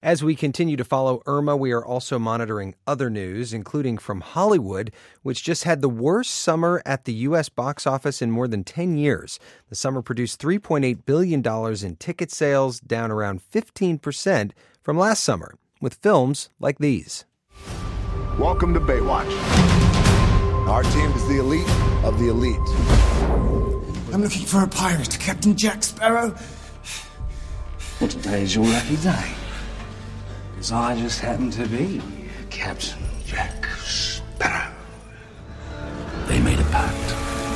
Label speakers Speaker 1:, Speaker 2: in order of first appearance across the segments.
Speaker 1: As we continue to follow Irma, we are also monitoring other news, including from Hollywood, which just had the worst summer at the U.S. box office in more than 10 years. The summer produced $3.8 billion in ticket sales, down around 15% from last summer, with films like these.
Speaker 2: Welcome to Baywatch. Our team is the elite of the elite.
Speaker 3: I'm looking for a pirate, Captain Jack Sparrow.
Speaker 4: Well, today's your lucky day. Because I just happen to be Captain Jack Sparrow.
Speaker 5: They made a pact.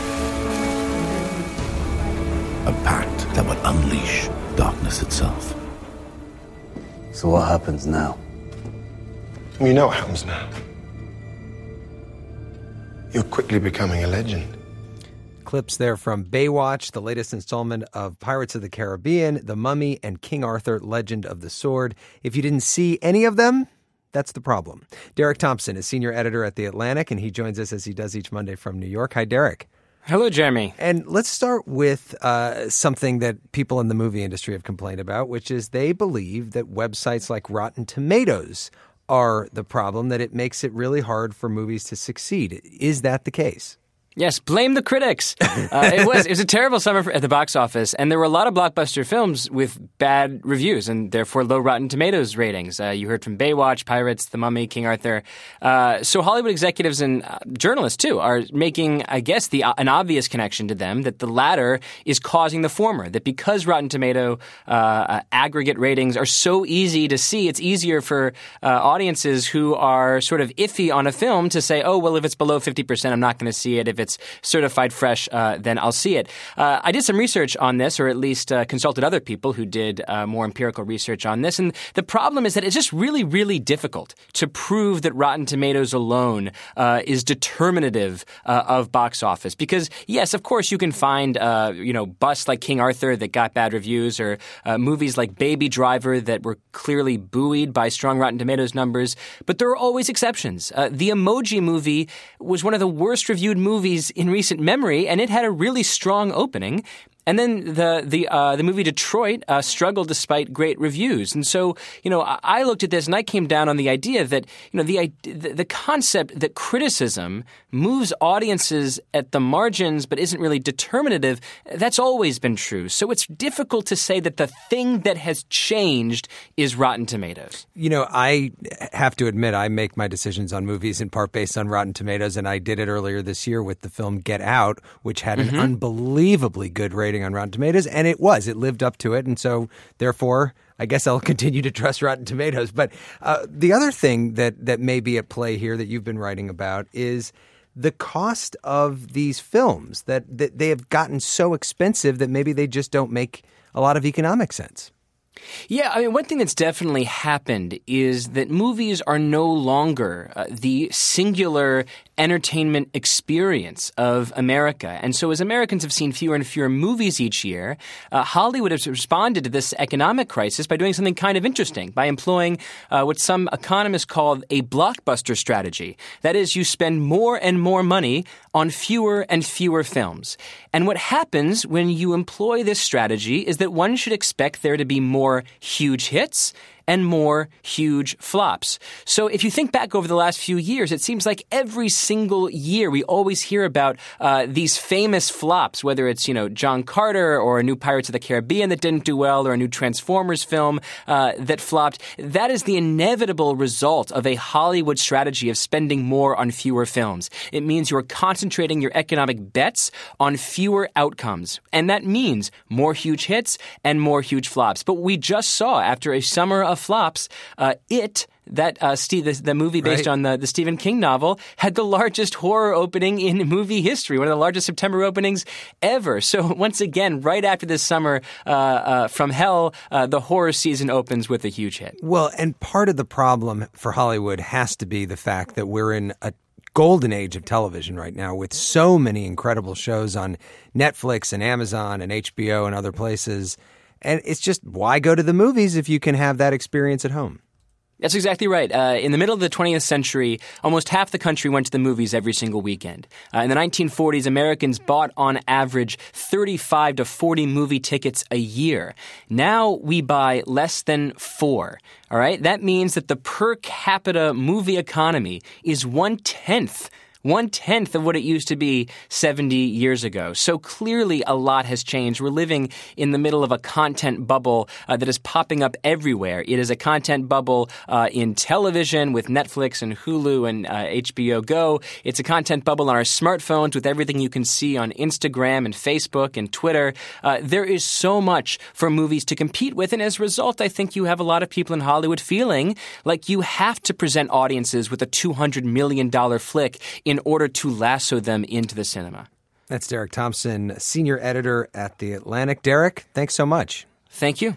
Speaker 5: A pact that would unleash darkness itself.
Speaker 4: So what happens now?
Speaker 2: You know what happens now. You're quickly becoming a legend.
Speaker 1: Clips there from Baywatch, the latest installment of Pirates of the Caribbean, The Mummy, and King Arthur, Legend of the Sword. If you didn't see any of them, that's the problem. Derek Thompson is senior editor at The Atlantic, and he joins us as he does each Monday from New York. Hi, Derek.
Speaker 6: Hello, Jeremy.
Speaker 1: And let's start with something that people in the movie industry have complained about, which is they believe that websites like Rotten Tomatoes are the problem, that it makes it really hard for movies to succeed. Is that the case?
Speaker 6: Yes, blame the critics. It was a terrible summer at the box office, and there were a lot of blockbuster films with bad reviews and therefore low Rotten Tomatoes ratings. You heard from Baywatch, Pirates, The Mummy, King Arthur. So Hollywood executives and journalists, too, are making, I guess, an obvious connection to them that the latter is causing the former, that because Rotten Tomato aggregate ratings are so easy to see, it's easier for audiences who are sort of iffy on a film to say, oh, well, if it's below 50%, I'm not going to see it. If it's certified fresh, then I'll see it. I did some research on this, or at least consulted other people who did more empirical research on this. And the problem is that it's just really, really difficult to prove that Rotten Tomatoes alone is determinative of box office. Because, yes, of course, you can find, busts like King Arthur that got bad reviews, or movies like Baby Driver that were clearly buoyed by strong Rotten Tomatoes numbers. But there are always exceptions. The Emoji Movie was one of the worst reviewed movies in recent memory, and it had a really strong opening. And then the movie Detroit struggled despite great reviews. And so, I looked at this and I came down on the idea that, the concept that criticism moves audiences at the margins but isn't really determinative, that's always been true. So it's difficult to say that the thing that has changed is Rotten Tomatoes.
Speaker 1: I have to admit I make my decisions on movies in part based on Rotten Tomatoes, and I did it earlier this year with the film Get Out, which had an unbelievably good rating on Rotten Tomatoes, and it lived up to it, and so therefore I guess I'll continue to trust Rotten Tomatoes. But the other thing that may be at play here that you've been writing about is the cost of these films, that they have gotten so expensive that maybe they just don't make a lot of economic sense.
Speaker 6: Yeah, I mean, one thing that's definitely happened is that movies are no longer the singular entertainment experience of America. And so as Americans have seen fewer and fewer movies each year, Hollywood has responded to this economic crisis by doing something kind of interesting, by employing what some economists call a blockbuster strategy. That is, you spend more and more money on fewer and fewer films. And what happens when you employ this strategy is that one should expect there to be more huge hits and more huge flops. So if you think back over the last few years, it seems like every single year we always hear about these famous flops, whether it's, John Carter or a new Pirates of the Caribbean that didn't do well, or a new Transformers film that flopped. That is the inevitable result of a Hollywood strategy of spending more on fewer films. It means you're concentrating your economic bets on fewer outcomes. And that means more huge hits and more huge flops. But we just saw, after a summer of flops, the movie based on the Stephen King novel had the largest horror opening in movie history, one of the largest September openings ever. So once again, right after this summer from hell, the horror season opens with a huge hit.
Speaker 1: Well, and part of the problem for Hollywood has to be the fact that we're in a golden age of television right now, with so many incredible shows on Netflix and Amazon and HBO and other places. And it's just, why go to the movies if you can have that experience at home?
Speaker 6: That's exactly right. In the middle of the 20th century, almost half the country went to the movies every single weekend. In the 1940s, Americans bought on average 35 to 40 movie tickets a year. Now we buy less than 4. All right? That means that the per capita movie economy is 1/10 of what it used to be 70 years ago. So clearly a lot has changed. We're living in the middle of a content bubble that is popping up everywhere. It is a content bubble in television with Netflix and Hulu and HBO Go. It's a content bubble on our smartphones with everything you can see on Instagram and Facebook and Twitter. There is so much for movies to compete with, and as a result, I think you have a lot of people in Hollywood feeling like you have to present audiences with a $200 million flick in order to lasso them into the cinema.
Speaker 1: That's Derek Thompson, senior editor at The Atlantic. Derek, thanks so much.
Speaker 6: Thank you.